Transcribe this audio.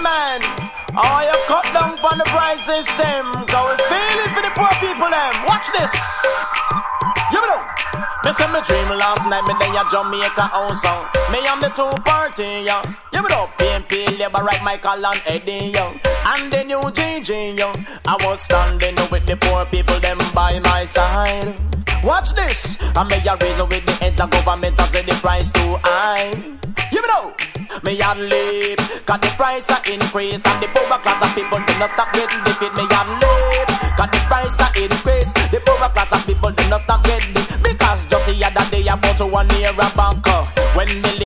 man. Oh, you cut down on the price system. Go and feel it for the poor people them. Watch this. You know. Me say me dream last night, me day a Jamaica house song. Me and the two party, yo. You know, PNP, Labor, right, Michael and Eddie, yo. And the new GG, yo. I was standing with the poor people, them by my side. Watch this. I may a reason with the heads of government and say the price too high. You know, me a leap, cause the price a increase and the poor class of people do not stop getting the feed. Me a leap, cause the price a increase. The poor class of people do not stop getting the. Because just the other day about 1 year back, when me